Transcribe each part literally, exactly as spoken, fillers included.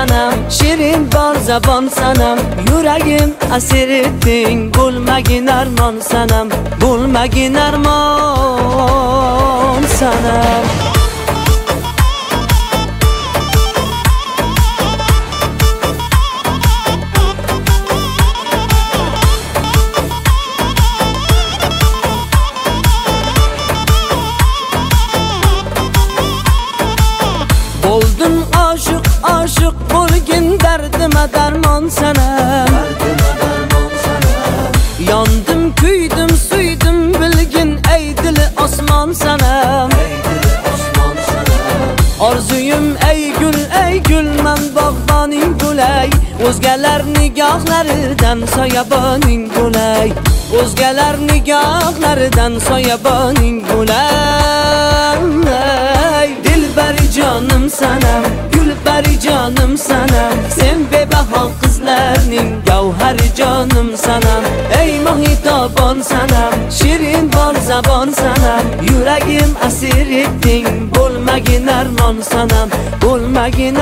sanam, shirin bor zabon sanam, yuragim asir etding, bo'lmagin armon sanam, bo'lmagin armon sanam. Oldum aşık aşık bo'lgin dardima darmon sanam, yandım kuydim suydim bilgin ey dili osmon sanam. Orzuyum ey gul ey gul men bog'boning bo'lay, o'zgalar nigohlaridan soyaboning bo'lay, o'zgalar nigohlaridan soyaboning bo'lay. Dilbari canım sanam, gulbari canım sanam, sen bebaho qizlarning gavhari canım sanam. Ey mohitobon sanam, shirin bor zabon sanam, yuragim asir etding, bo'lmagin armon sanam, bo'lmagin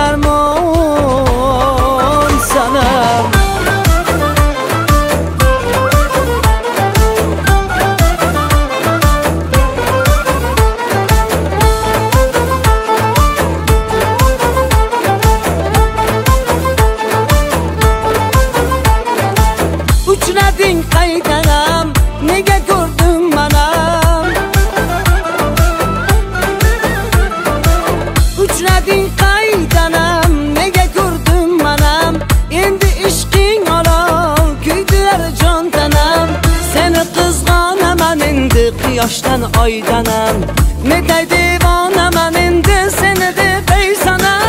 armon sanam. Uchrading qaydanam, nega ko'rdim manam? Uchrading qaydanam, nega ko'rdim manam? Endi ishqing olov, kuydilar jon tanam. Seni qizg'onaman endi quyoshdan oydanam, netay devonaman endi seni deb ey sanam.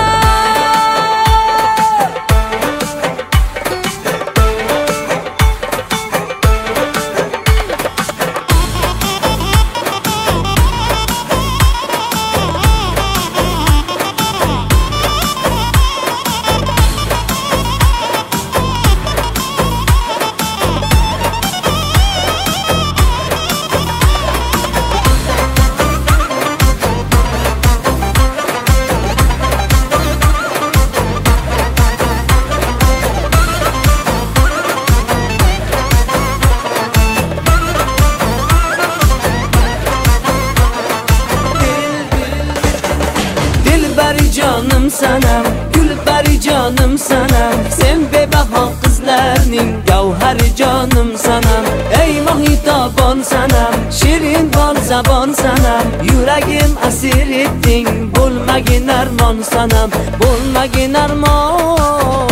Canım sanam, gulbari canım sanam, sen bebaho qizlarning gavhari canım sanam. Ey mohitobon sanam, shirin bor zabon sanam, yuragim asir etding, bo'lmagin armon sanam, bo'lmagin armon